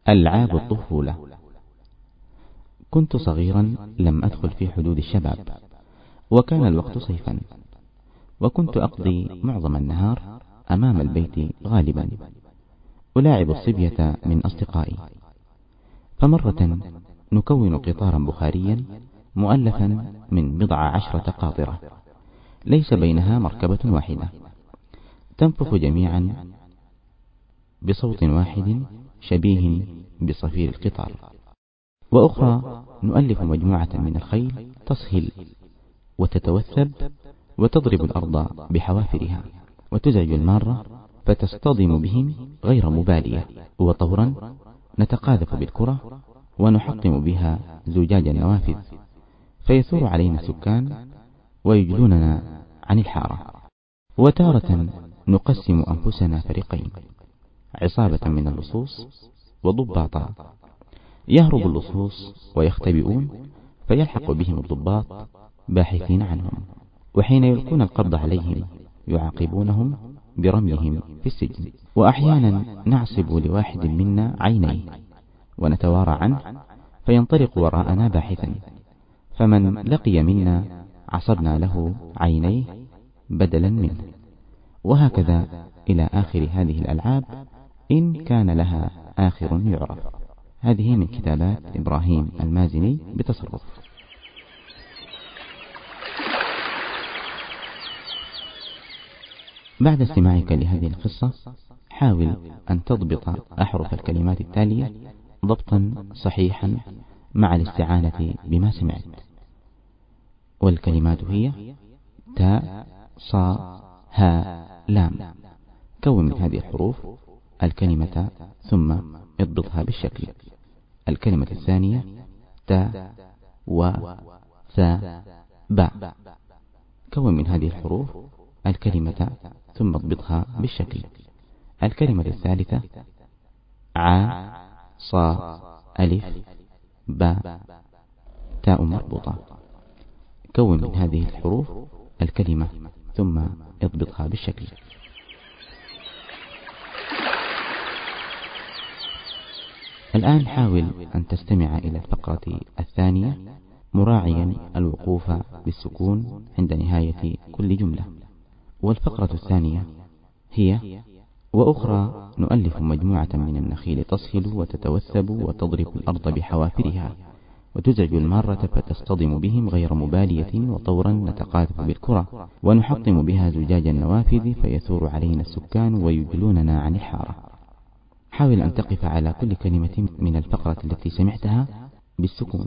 ألعاب الطفولة. كنت صغيرا لم أدخل في حدود الشباب، وكان الوقت صيفا، وكنت أقضي معظم النهار أمام البيت غالبا ألاعب الصبية من أصدقائي. فمرة نكون قطارا بخاريا مؤلفا من 15 قاطرة، ليس بينها مركبة واحدة، تنفخ جميعا بصوت واحد شبيه بصفير القطار. وأخرى نؤلف مجموعة من الخيل تصهل وتتوثب وتضرب الأرض بحوافرها وتزعج المارة فتصطدم بهم غير مبالية. وطورا نتقاذف بالكرة ونحطم بها زجاج النوافذ، فيثور علينا السكان ويجلوننا عن الحارة. وتارة نقسم أنفسنا فريقين، عصابة من اللصوص وضباطا، يهرب اللصوص ويختبئون فيلحق بهم الضباط باحثين عنهم، وحين يلقون القبض عليهم يعاقبونهم برميهم في السجن. وأحيانا نعصب لواحد منا عينيه ونتوارى عنه فينطلق وراءنا باحثا، فمن لقي منا عصبنا له عينيه بدلا منه، وهكذا إلى آخر هذه الألعاب إن كان لها آخر يعرف. هذه من كتابات إبراهيم المازني بتصرف. بعد استماعك لهذه القصة حاول أن تضبط أحرف الكلمات التالية ضبطا صحيحا مع الاستعانة بما سمعت. والكلمات هي تاء صا ها لام. كون من هذه الحروف الكلمة ثم اضبطها بالشكل. الكلمة الثانية تاء و ثاء باء. كون من هذه الحروف الكلمة ثم اضبطها بالشكل. الكلمة الثالثة ع صا ألف باء تاء مربوطة. كون من هذه الحروف الكلمة ثم اضبطها بالشكل. الآن حاول أن تستمع إلى الفقرة الثانية مراعيا الوقوف بالسكون عند نهاية كل جملة. والفقرة الثانية هي: وأخرى نؤلف مجموعة من النخيل تصهل وتتوثب وتضرب الأرض بحوافرها وتزعج المارة فتصطدم بهم غير مبالية. وطورا نتقاذف بالكرة ونحطم بها زجاج النوافذ فيثور علينا السكان ويجلوننا عن الحارة. حاول أن تقف على كل كلمة من الفقرة التي سمعتها بالسكون.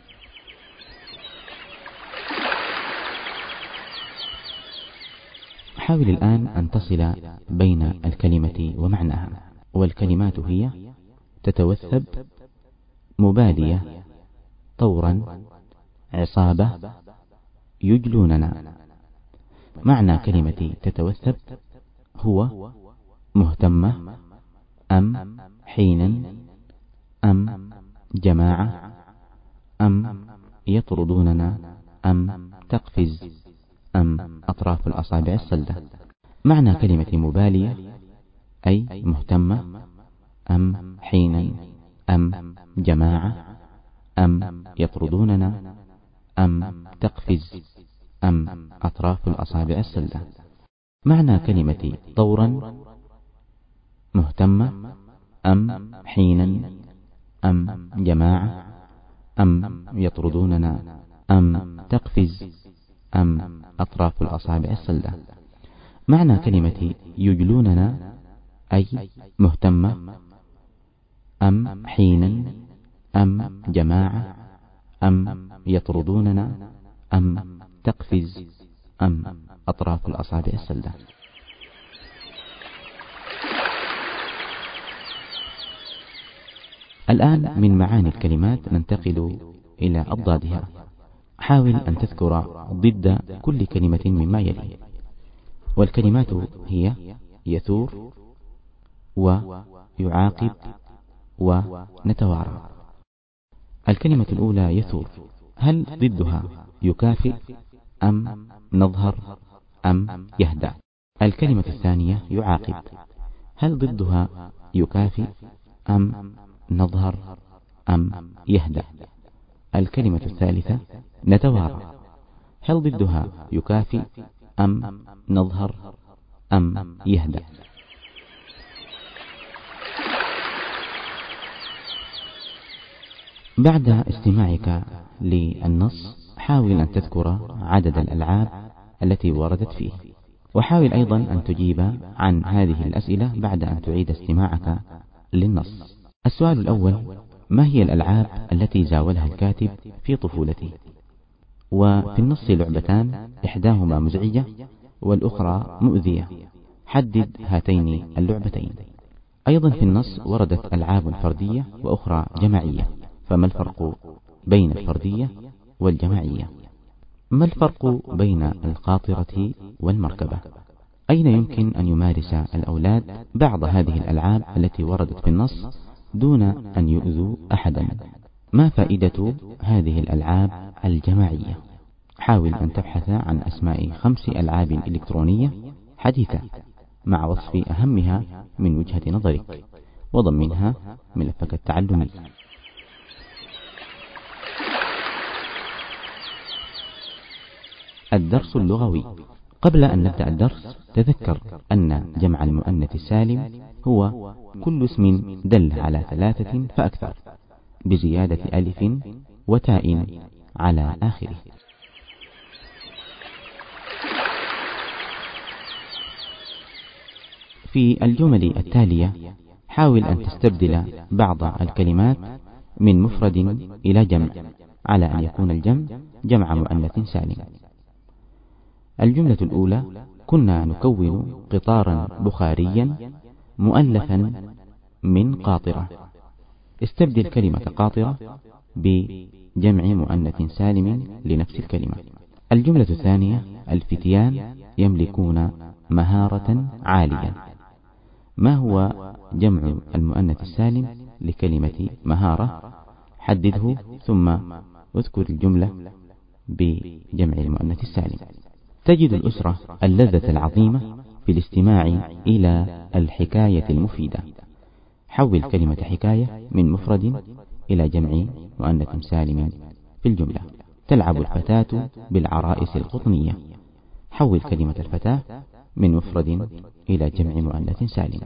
حاول الآن أن تصل بين الكلمة ومعناها. والكلمات هي تتوثب مبالية طورا عصابة يجلوننا. معنى كلمة تتوثب هو مهتمة أم حينا أم جماعة أم يطردوننا أم تقفز أم أطراف الأصابع الصلدة. معنى كلمة مبالية أي مهتمة أم حينا أم جماعة أم يطردوننا أم تقفز أم أطراف الأصابع الصلدة. معنى كلمة طورا مهتمة أم حينا أم جماعة أم يطردوننا أم تقفز أم أطراف الأصابع الصلدة. معنى كلمة يجلوننا أي مهتمة أم حينا أم جماعة أم يطردوننا أم تقفز أم أطراف الأصابع الصلدة. الآن من معاني الكلمات ننتقل إلى أضدادها. حاول أن تذكر ضد كل كلمة مما يلي. والكلمات هي يثور ويعاقب ونتوارى. الكلمة الأولى يثور، هل ضدها يكافئ أم نظهر أم يهدأ؟ الكلمة الثانية يعاقب، هل ضدها يكافئ أم نظهر أم يهدأ. الكلمة الثالثة نتوارى، هل ضدها يكافئ أم نظهر أم يهدأ؟ بعد استماعك للنص حاول أن تذكر عدد الألعاب التي وردت فيه، وحاول أيضا أن تجيب عن هذه الأسئلة بعد أن تعيد استماعك للنص. السؤال الأول: ما هي الألعاب التي زاولها الكاتب في طفولته؟ وفي النص لعبتان، إحداهما مزعجة والأخرى مؤذية، حدد هاتين اللعبتين. أيضا في النص وردت ألعاب فردية وأخرى جماعية، فما الفرق بين الفردية والجماعية؟ ما الفرق بين القاطرة والمركبة؟ أين يمكن أن يمارس الأولاد بعض هذه الألعاب التي وردت في النص دون أن يؤذوا أحدا؟ ما فائدة هذه الألعاب الجماعية؟ حاول أن تبحث عن أسماء 5 ألعاب إلكترونية حديثة مع وصف أهمها من وجهة نظرك، وضمنها ملفك التعلمي. الدرس اللغوي. قبل أن نبدأ الدرس تذكر أن جمع المؤنث السالم هو كل اسم دل على 3 فأكثر بزيادة ألف وتاء على آخره. في الجمل التالية حاول أن تستبدل بعض الكلمات من مفرد إلى جمع على أن يكون الجمع جمع مؤنث سالم. الجملة الأولى: كنا نكون قطارا بخاريا مؤلفا من قاطرة. استبدل كلمة قاطرة بجمع مؤنث سالم لنفس الكلمة. الجملة الثانية: الفتيان يملكون مهارة عالية. ما هو جمع المؤنث السالم لكلمة مهارة؟ حدده ثم اذكر الجملة بجمع المؤنث السالم. تجد الأسرة اللذة العظيمة في الاستماع إلى الحكاية المفيدة. حول كلمة حكاية من مفرد إلى جمع مؤنث سالم في الجملة. تلعب الفتاة بالعرائس القطنية. حول كلمة الفتاة من مفرد إلى جمع مؤنث سالم.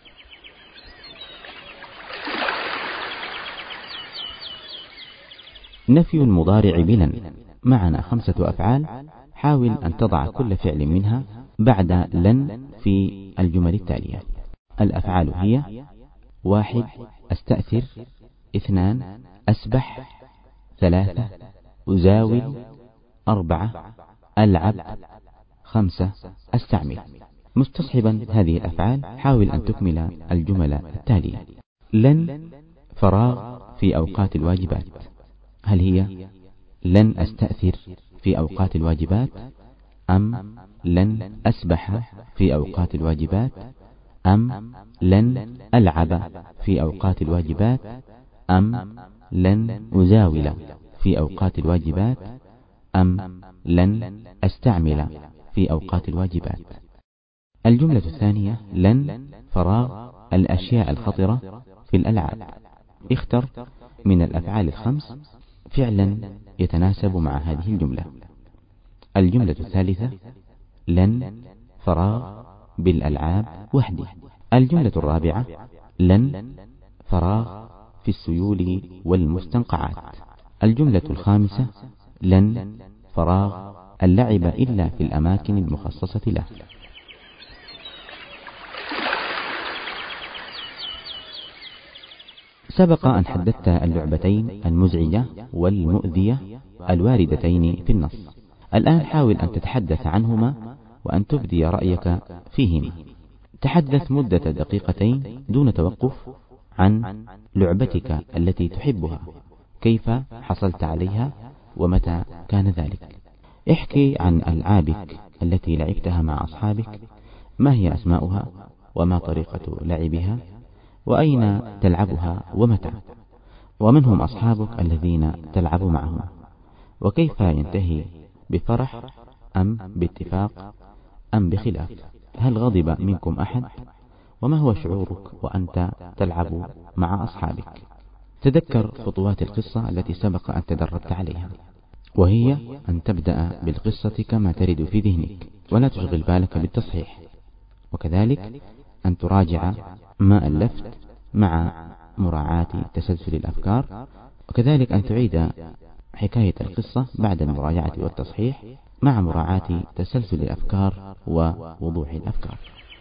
نفي المضارع بلن. معنا 5 أفعال، حاول أن تضع كل فعل منها بعد لن في الجمل التالية. الأفعال هي: 1 أستأثر، 2 أسبح، 3 أزاول، 4 ألعب، 5 أستعمل. مستصحبا هذه الأفعال حاول أن تكمل الجمل التالية. لن فراغ في أوقات الواجبات. هل هي لن أستأثر في أوقات الواجبات، أم لن أسبح في أوقات الواجبات، أم لن ألعب في أوقات الواجبات، أم لن أزاول في أوقات الواجبات، أم لن أستعمل في أوقات الواجبات؟ الجملة الثانية: لن فراغ الأشياء الخطرة في الألعاب. اختر من الأفعال 5 فعلا يتناسب مع هذه الجملة. الجملة الثالثة: لن فراغ بالألعاب وحدي. الجملة الرابعة: لن فراغ في السيول والمستنقعات. الجملة الخامسة: لن فراغ اللعب إلا في الأماكن المخصصة له. سبق أن حددت اللعبتين المزعجة والمؤذية الواردتين في النص. الآن حاول أن تتحدث عنهما وأن تبدي رأيك فيهما. تحدث مدة 2 دقيقة دون توقف عن لعبتك التي تحبها، كيف حصلت عليها ومتى كان ذلك. احكي عن ألعابك التي لعبتها مع أصحابك، ما هي أسماؤها وما طريقة لعبها وأين تلعبها ومتى، ومن هم أصحابك الذين تلعب معهم، وكيف ينتهي بفرح أم باتفاق أم بخلاف. هل غضب منكم أحد، وما هو شعورك وأنت تلعب مع أصحابك. تذكر خطوات القصة التي سبق أن تدربت عليها، وهي أن تبدأ بالقصة كما ترد في ذهنك ولا تشغل بالك بالتصحيح، وكذلك أن تراجع ما ألفت مع مراعاة تسلسل الأفكار، وكذلك أن تعيد حكاية القصة بعد المراجعة والتصحيح مع مراعاة تسلسل الأفكار ووضوح الأفكار.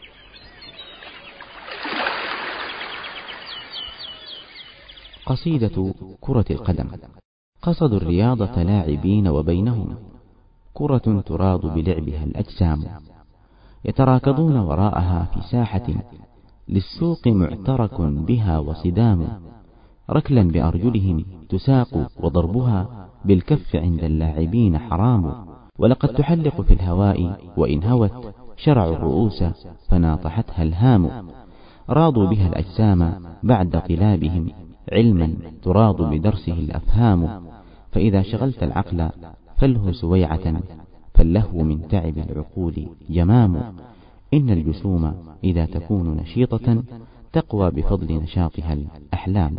قصيدة كرة القدم. قصدوا الرياضة لاعبين وبينهم كرة تراض بلعبها الأجسام، يتراكضون وراءها في ساحة للسوق معترك بها وصدام، ركلا بأرجلهم تساق وضربها بالكف عند اللاعبين حرام، ولقد تحلق في الهواء وإن هوت شرع الرؤوس فناطحتها الهام، راضوا بها الأجسام بعد طلابهم علما تراض بدرسه الأفهام، فإذا شغلت العقل فله سويعة فاللهو من تعب العقول جمام، إن الجسوم إذا تكون نشيطة تقوى بفضل نشاطها الأحلام.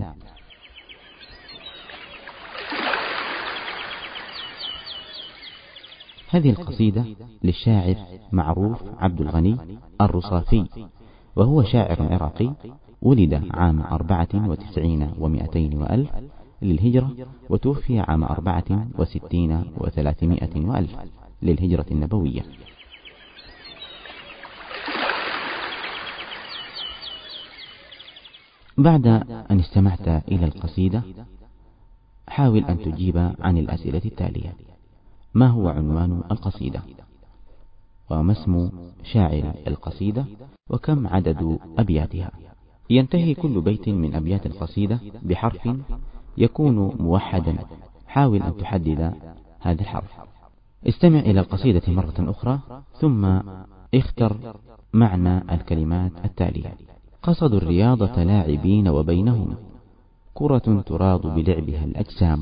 هذه القصيدة للشاعر معروف عبد الغني الرصافي، وهو شاعر عراقي، ولد عام 94 و200 وألف للهجرة، وتوفي عام 64 و300 وألف للهجرة النبوية. بعد أن استمعت إلى القصيدة حاول أن تجيب عن الأسئلة التالية: ما هو عنوان القصيدة؟ وما اسم شاعر القصيدة؟ وكم عدد أبياتها؟ ينتهي كل بيت من أبيات القصيدة بحرف يكون موحدا، حاول أن تحدد هذا الحرف. استمع إلى القصيدة مرة أخرى ثم اختر معنى الكلمات التالية: قصدوا الرياضة لاعبين وبينهم كرة تراض بلعبها الأجسام،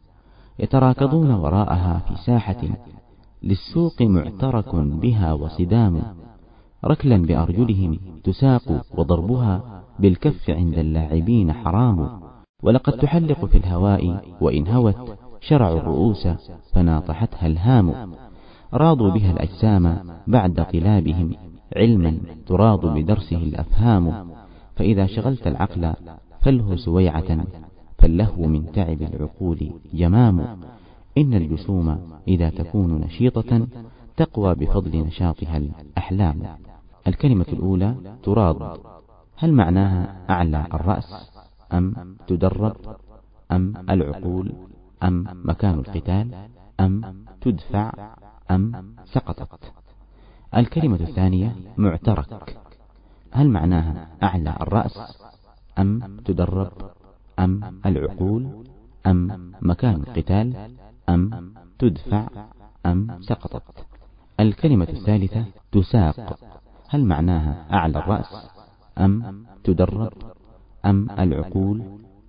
يتراكضون وراءها في ساحة للسوق معترك بها وصدام، ركلا بأرجلهم تساق وضربها بالكف عند اللاعبين حرام، ولقد تحلق في الهواء وإن هوت شرع الرؤوس فناطحتها الهام، راضوا بها الأجسام بعد طلابهم علما تراض بدرسه الأفهام، فإذا شغلت العقل فله سويعة فاللهو من تعب العقول جمام، إن الجسوم إذا تكون نشيطة تقوى بفضل نشاطها الأحلام. الكلمة الأولى تراض، هل معناها أعلى الرأس أم تدرب أم العقول أم مكان القتال أم تدفع أم سقطت؟ الكلمة الثانية معترك، هل معناها أعلى الرأس أم تدرب أم العقول أم مكان القتال أم تدفع أم سقطت؟ الكلمة الثالثة تساق، هل معناها أعلى الرأس أم تدرب أم العقول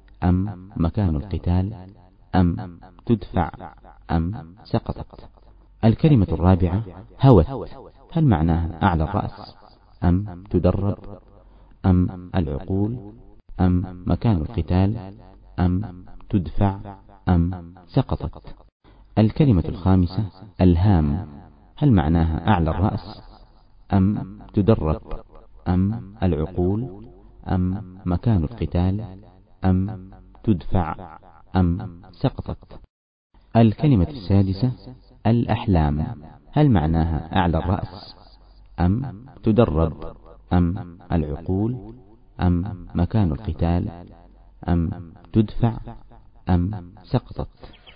أم مكان القتال أم تدفع أم سقطت؟ الكلمة الرابعة هوت، هل معناها أعلى الرأس أم تدرب أم العقول أم مكان القتال أم تدفع أم سقطت؟ الكلمة الخامسة الهام، هل معناها أعلى الرأس أم تدرب أم العقول أم مكان القتال أم تدفع أم سقطت؟ الكلمة السادسة الأحلام، هل معناها أعلى الرأس أم تدرب أم العقول أم مكان القتال أم تدفع أم سقطت؟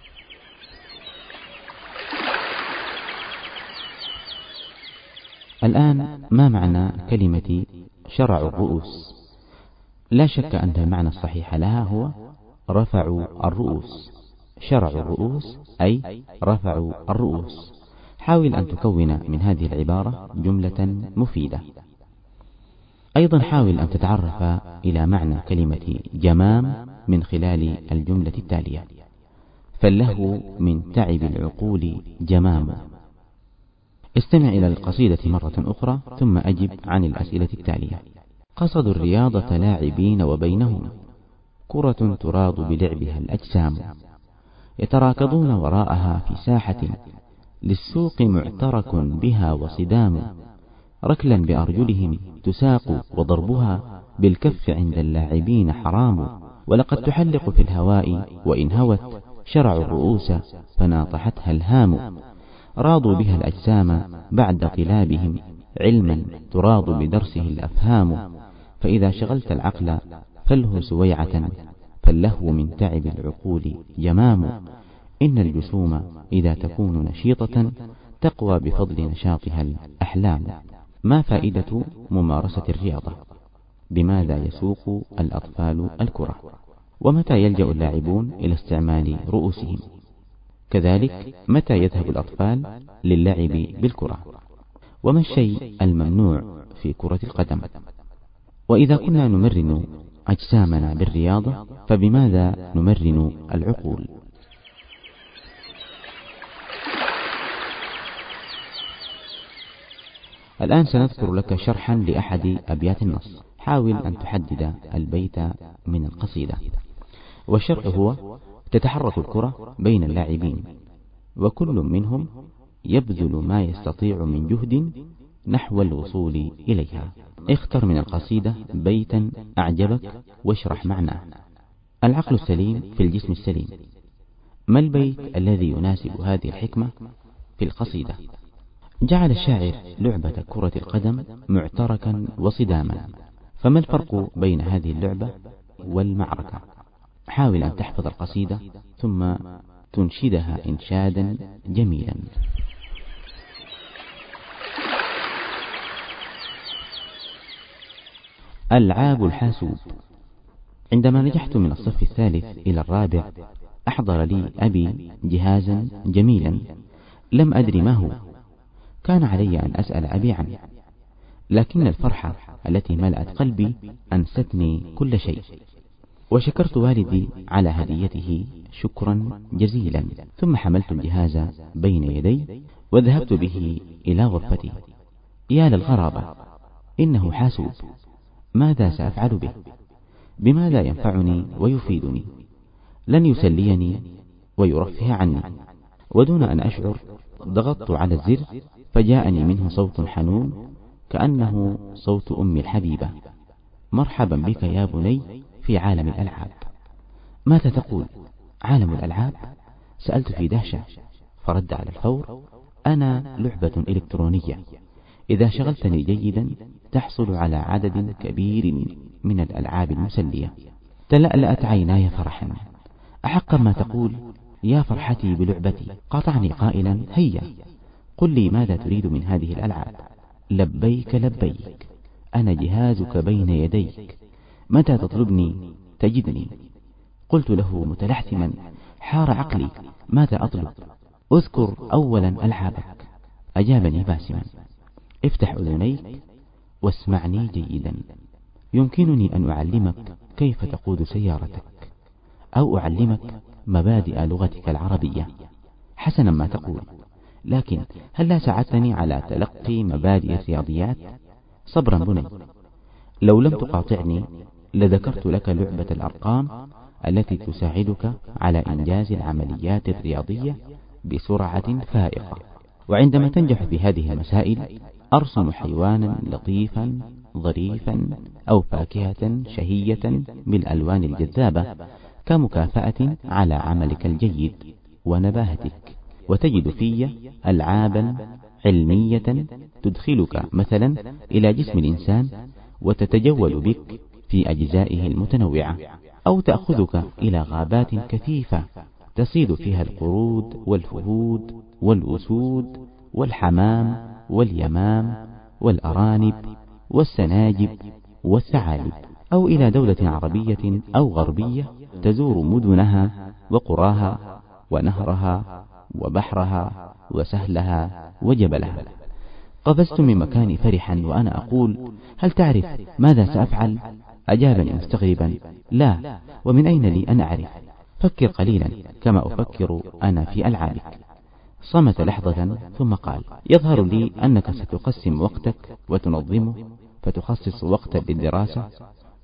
الآن ما معنى كلمة شرع الرؤوس؟ لا شك أن المعنى الصحيح لها هو رفعوا الرؤوس، شرع الرؤوس أي رفعوا الرؤوس. حاول أن تكون من هذه العبارة جملة مفيدة. أيضا حاول أن تتعرف إلى معنى كلمة جمام من خلال الجملة التالية: فاللهو من تعب العقول جمام. استمع إلى القصيدة مرة أخرى ثم أجب عن الأسئلة التالية: قصدوا الرياضة لاعبين وبينهم كرة تراض بلعبها الأجسام، يتراكضون وراءها في ساحة، للسوق معترك بها وصدام، ركلا بأرجلهم تساق، وضربها بالكف عند اللاعبين حرام، ولقد تحلق في الهواء وإن هوت شرعوا الرؤوس فناطحتها الهام، راضوا بها الأجسام بعد طلابهم، علما تراض بدرسه الأفهام، فإذا شغلت العقل فله سويعة، فاللهو من تعب العقول جمام، إن الجسوم إذا تكون نشيطة تقوى بفضل نشاطها الأحلام. ما فائدة ممارسة الرياضة؟ بماذا يسوق الأطفال الكرة؟ ومتى يلجأ اللاعبون إلى استعمال رؤوسهم؟ كذلك متى يذهب الأطفال للعب بالكرة؟ وما الشيء الممنوع في كرة القدم؟ وإذا كنا نمرن أجسامنا بالرياضة فبماذا نمرن العقول؟ الآن سنذكر لك شرحا لأحد أبيات النص، حاول أن تحدد البيت من القصيدة. والشرح هو: تتحرك الكرة بين اللاعبين، وكل منهم يبذل ما يستطيع من جهد نحو الوصول إليها. اختر من القصيدة بيتا أعجبك واشرح معناه. العقل السليم في الجسم السليم. ما البيت الذي يناسب هذه الحكمة في القصيدة؟ جعل الشاعر لعبة كرة القدم معتركا وصداما، فما الفرق بين هذه اللعبة والمعركة؟ حاول أن تحفظ القصيدة ثم تنشدها إنشادا جميلا. ألعاب الحاسوب. عندما نجحت من الصف الثالث إلى الرابع أحضر لي أبي جهازا جميلا لم أدري ما هو، كان علي أن أسأل أبي عنه، لكن الفرحة التي ملأت قلبي أنستني كل شيء، وشكرت والدي على هديته شكرا جزيلا، ثم حملت الجهاز بين يدي وذهبت به إلى غرفتي. يا للغرابة، إنه حاسوب، ماذا سأفعل به؟ بماذا ينفعني ويفيدني؟ لن يسليني ويرفه عني. ودون أن أشعر ضغطت على الزر فجاءني منه صوت حنون كأنه صوت أمي الحبيبة: مرحبا بك يا بني في عالم الألعاب. ماذا تقول؟ عالم الألعاب؟ سألت في دهشة، فرد على الفور: أنا لعبة إلكترونية، إذا شغلتني جيدا تحصل على عدد كبير من الألعاب المسلية. تلألأت عيناي فرحا: أحقا ما تقول؟ يا فرحتي بلعبتي. قاطعني قائلا: هيا قل لي ماذا تريد من هذه الألعاب؟ لبيك لبيك، أنا جهازك بين يديك، متى تطلبني تجدني. قلت له متلحثما: حار عقلي، ماذا أطلب؟ اذكر أولا ألعابك. أجابني باسما: افتح أذنيك واسمعني جيدا، يمكنني أن أعلمك كيف تقود سيارتك، أو أعلمك مبادئ لغتك العربية. حسنا ما تقول، لكن هل لا ساعدتني على تلقي مبادئ الرياضيات؟ صبرا بني، لو لم تقاطعني لذكرت لك لعبة الأرقام التي تساعدك على إنجاز العمليات الرياضية بسرعة فائقة. وعندما تنجح في هذه المسائل أرسم حيوانا لطيفا ظريفا أو فاكهة شهية بالألوان الجذابة كمكافأة على عملك الجيد ونباهتك، وتجد في ألعابا علمية تدخلك مثلا إلى جسم الإنسان وتتجول بك في أجزائه المتنوعة، أو تأخذك إلى غابات كثيفة تصيد فيها القرود والفهود والأسود والحمام واليمام والأرانب والسناجب والثعالب، أو إلى دولة عربية أو غربية تزور مدنها وقراها ونهرها وبحرها وسهلها وجبلها. قفزت من مكاني فرحا وأنا أقول: هل تعرف ماذا سأفعل؟ أجابني مستغربا: لا، ومن أين لي أن أعرف؟ فكر قليلا كما أفكر أنا في ألعابك. صمت لحظة ثم قال: يظهر لي أنك ستقسم وقتك وتنظمه، فتخصص وقتا للدراسة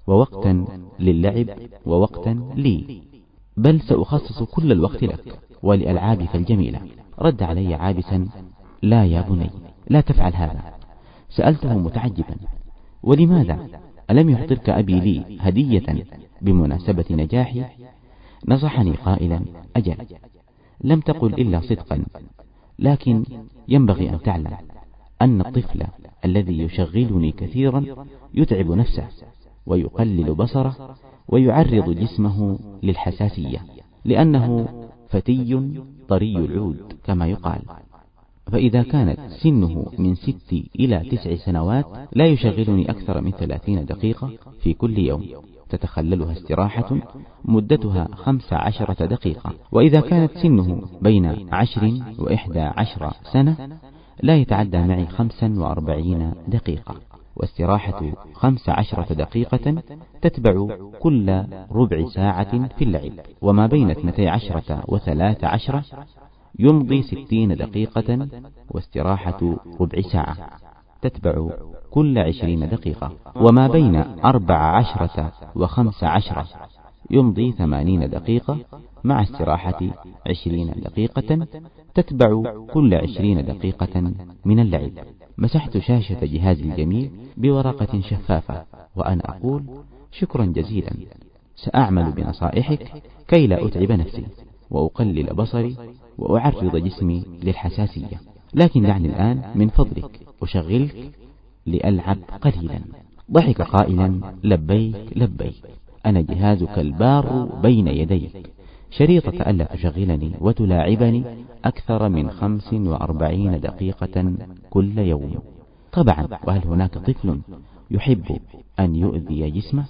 ووقتا للعب ووقتا لي، بل سأخصص كل الوقت لك ولألعابك الجميلة. رد علي عابسا: لا يا بني، لا تفعل هذا. سألته متعجبا: ولماذا؟ ألم يعطرك أبي لي هدية بمناسبة نجاحي؟ نصحني قائلا: أجل، لم تقل إلا صدقا، لكن ينبغي أن تعلم أن الطفل الذي يشغلني كثيرا يتعب نفسه ويقلل بصره ويعرض جسمه للحساسية، لأنه فتي طري العود كما يقال. فإذا كانت سنه من 6 إلى 9 سنوات لا يشغلني أكثر من 30 دقيقة في كل يوم، تتخللها استراحة مدتها 15 دقيقة. وإذا كانت سنه بين 10 و11 سنة لا يتعدى معي 45 دقيقة، واستراحة 15 دقيقة تتبع كل ربع ساعة في اللعب. وما بين 12 و13 يمضي 60 دقيقة، واستراحة ربع ساعة تتبع كل 20 دقيقة. وما بين 14 و15 يمضي 80 دقيقة مع استراحة 20 دقيقة تتبع كل 20 دقيقة من اللعب. مسحت شاشة جهازي الجميل بورقة شفافة وأنا أقول: شكرا جزيلا، سأعمل بنصائحك كي لا أتعب نفسي وأقلل بصري وأعرض جسمي للحساسية، لكن دعني الآن من فضلك أشغلك لألعب قليلا. ضحك قائلا: لبيك لبيك، أنا جهازك البار بين يديك، شريطة ألا تشغلني وتلاعبني أكثر من 45 دقيقة كل يوم. طبعا، وهل هناك طفل يحب أن يؤذي جسمه؟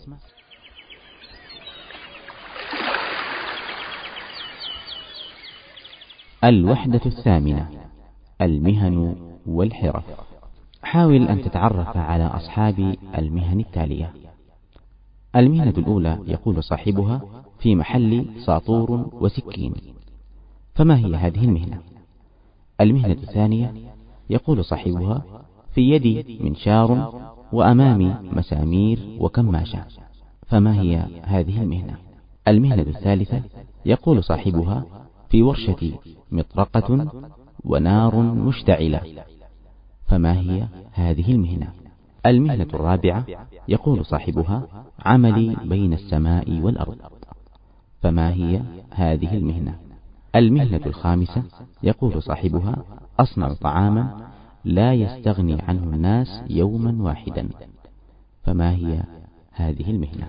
الوحدة 8: المهن والحرف. حاول أن تتعرف على أصحاب المهن التالية. المهنة الأولى يقول صاحبها: في محل ساطور وسكين. فما هي هذه المهنة؟ المهنة الثانية يقول صاحبها: في يدي منشار وأمامي مسامير وكماشة. فما هي هذه المهنة؟ المهنة الثالثة يقول صاحبها: في ورشتي مطرقة ونار مشتعلة. فما هي هذه المهنة؟ المهنة الرابعة يقول صاحبها: عملي بين السماء والأرض. فما هي هذه المهنة؟ المهنة الخامسة يقول صاحبها: أصنع طعاما لا يستغني عنه الناس يوما واحدا. فما هي هذه المهنة؟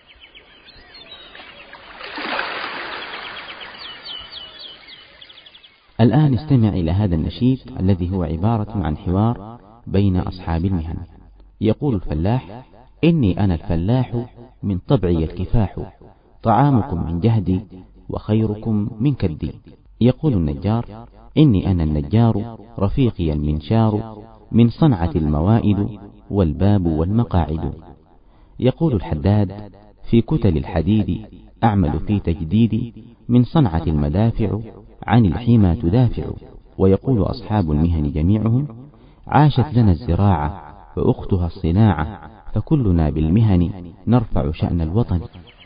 الآن استمع إلى هذا النشيد الذي هو عبارة عن حوار بين أصحاب المهن. يقول الفلاح: إني أنا الفلاح من طبعي الكفاح، طعامكم من جهدي وخيركم من كدي. يقول النجار: إني أنا النجار رفيقي المنشار، من صنعة الموائد والباب والمقاعد. يقول الحداد: في كتل الحديد أعمل في تجديد، من صنعة المدافع عن الحمى تدافع. ويقول أصحاب المهن جميعهم: عاشت لنا الزراعة وأختها الصناعة، فكلنا بالمهن نرفع شأن الوطن.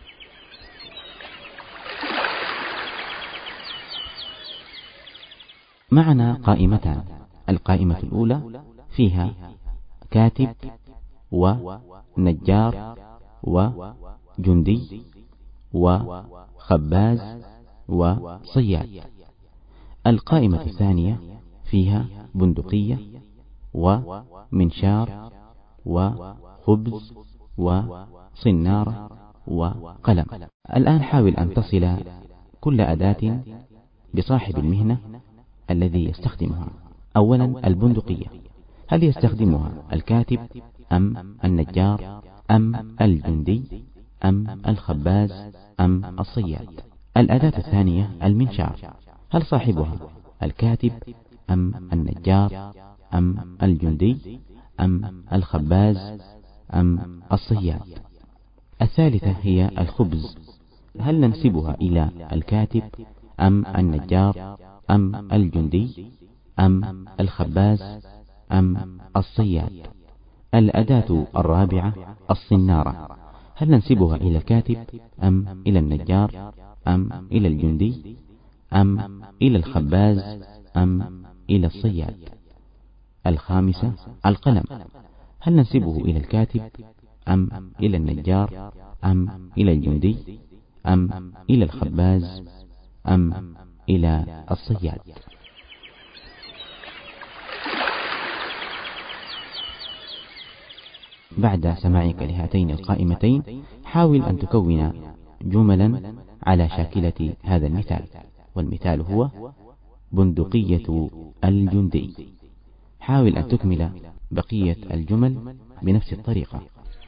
معنا قائمتان. القائمة الأولى فيها كاتب ونجار وجندي وخباز وصياد. القائمة الثانية فيها بندقية ومنشار وخبز وصنارة وقلم. الآن حاول أن تصل كل أداة بصاحب المهنة الذي يستخدمها. أولا، البندقية، هل يستخدمها الكاتب أم النجار أم الجندي أم الخباز أم الصياد؟ الأداة الثانية المنشار، هل صاحبها الكاتب أم النجار أم الجندي أم الخباز أم الصياد؟ الثالثة هي الخبز، هل ننسبها إلى الكاتب أم النجار أم الجندي أم الخباز أم الصياد؟ الأداة الرابعة الصنارة، هل ننسبها إلى الكاتب أم إلى النجار أم إلى الجندي أم إلى الخباز أم إلى الصياد؟ 5. القلم، هل ننسبه إلى الكاتب أم إلى النجار أم إلى الجندي أم إلى الخباز أم إلى الصياد؟ بعد سماعك لهاتين القائمتين حاول أن تكون جملا على شاكلة هذا المثال، والمثال هو بندقية الجندي. حاول أن تكمل بقية الجمل بنفس الطريقة.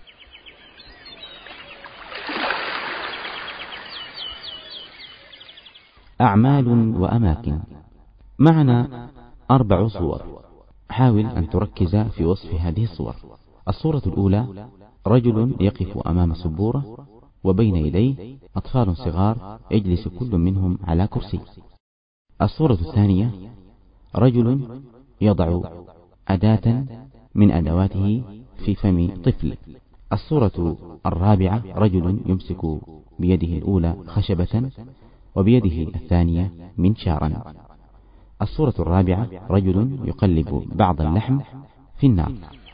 أعمال وأماكن، معنا 4 صور. حاول أن تركز في وصف هذه الصور. الصورة الأولى: رجل يقف أمام سبورة وبين يديه أطفال صغار يجلس كل منهم على كرسي. الصورة الثانية: رجل يضع أداة من أدواته في فم طفل. الصورة الرابعة: رجل يمسك بيده الأولى خشبة وبيده الثانية منشارا. الصورة الرابعة: رجل يقلب بعض اللحم في النار.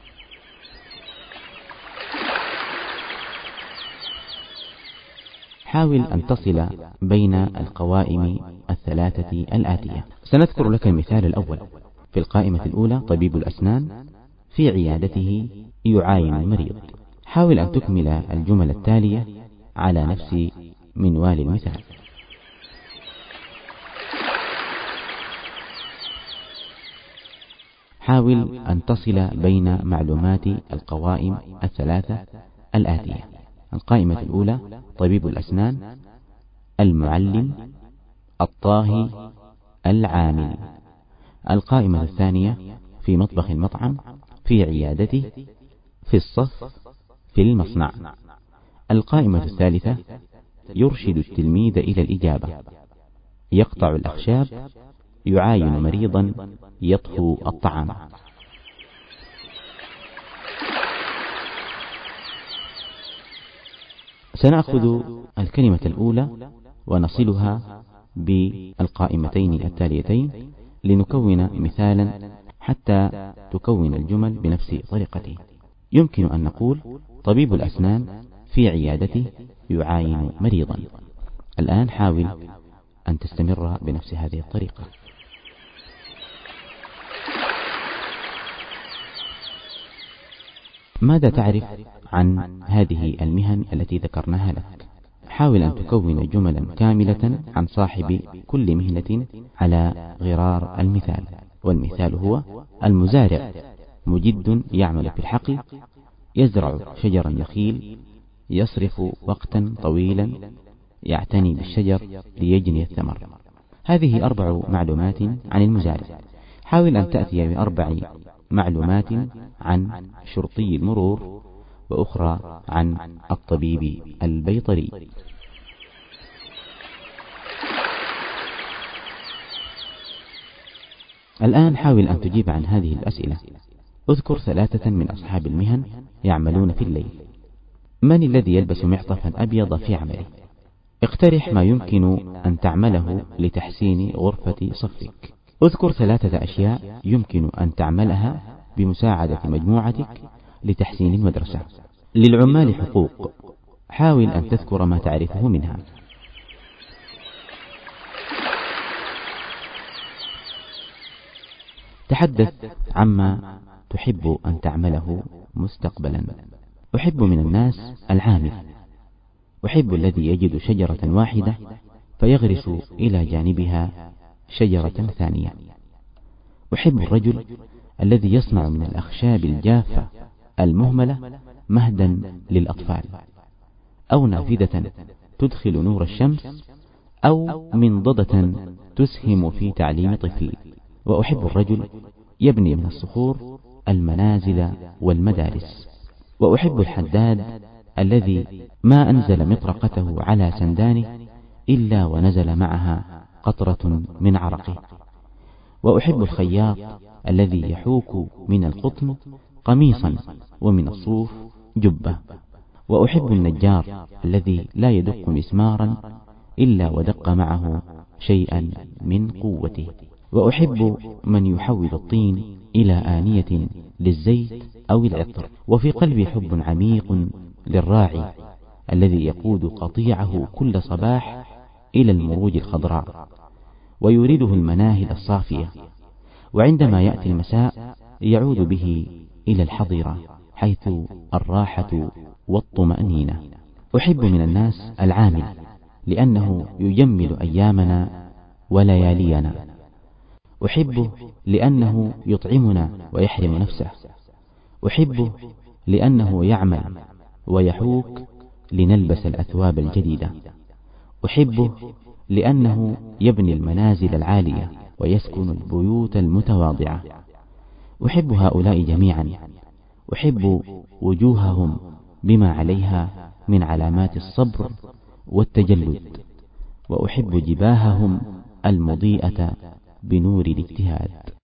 حاول أن تصل بين القوائم 3 الآتية. سنذكر لك المثال الأول. في القائمة الأولى: طبيب الأسنان في عيادته يعاين المريض. حاول أن تكمل الجمل التالية على نفس منوال المثال. حاول أن تصل بين معلومات القوائم 3 الآتية. القائمة الأولى: طبيب الأسنان، المعلم، الطاهي، العامل. القائمة الثانية: في مطبخ المطعم، في عيادته، في الصف، في المصنع. القائمة الثالثة: يرشد التلميذ إلى الإجابة، يقطع الأخشاب، يعاين مريضا، يطهو الطعام. سنأخذ الكلمة الأولى ونصلها بالقائمتين التاليتين لنكون مثالا حتى تكون الجمل بنفس طريقته. يمكن أن نقول: طبيب الأسنان في عيادته يعاين مريضا. الآن حاول أن تستمر بنفس هذه الطريقة. ماذا تعرف عن هذه المهن التي ذكرناها لك؟ حاول أن تكون جملا كاملة عن صاحب كل مهنة على غرار المثال. والمثال هو: المزارع مجد يعمل في الحقل، يزرع شجر النخيل، يصرف وقتا طويلا يعتني بالشجر ليجني الثمر. هذه 4 معلومات عن المزارع. حاول أن تأتي ب4 معلومات عن شرطي المرور، وأخرى عن الطبيب البيطري. الآن حاول أن تجيب عن هذه الأسئلة. اذكر 3 من أصحاب المهن يعملون في الليل. من الذي يلبس معطفا أبيض في عمله؟ اقترح ما يمكن أن تعمله لتحسين غرفة صفك. اذكر 3 أشياء يمكن أن تعملها بمساعدة مجموعتك لتحسين المدرسة. للعمال حقوق. حاول أن تذكر ما تعرفه منها. تحدث عما تحب أن تعمله مستقبلا. أحب من الناس العامل. أحب الذي يجد شجرة واحدة فيغرس إلى جانبها شجرة ثانية. أحب الرجل الذي يصنع من الأخشاب الجافة المهملة مهدا للأطفال، أو نافذة تدخل نور الشمس، أو منضدة تسهم في تعليم طفل. وأحب الرجل يبني من الصخور المنازل والمدارس. وأحب الحداد الذي ما أنزل مطرقته على سندانه إلا ونزل معها قطرة من عرقه. وأحب الخياط الذي يحوك من القطن قميصا ومن الصوف جبة. وأحب النجار الذي لا يدق مسمارا إلا ودق معه شيئا من قوته. وأحب من يحول الطين إلى آنية للزيت أو العطر. وفي قلبي حب عميق للراعي الذي يقود قطيعه كل صباح إلى المروج الخضراء ويورده المناهل الصافية، وعندما يأتي المساء يعود به إلى الحظيرة حيث الراحة والطمأنينة. أحب من الناس العامل لأنه يجمل أيامنا وليالينا. أحبه لأنه يطعمنا ويحرم نفسه. أحبه لأنه يعمل ويحوك لنلبس الأثواب الجديدة. أحبه لأنه يبني المنازل العالية ويسكن البيوت المتواضعة. أحب هؤلاء جميعا. أحب وجوههم بما عليها من علامات الصبر والتجلد، وأحب جباههم المضيئة بنور الاجتهاد.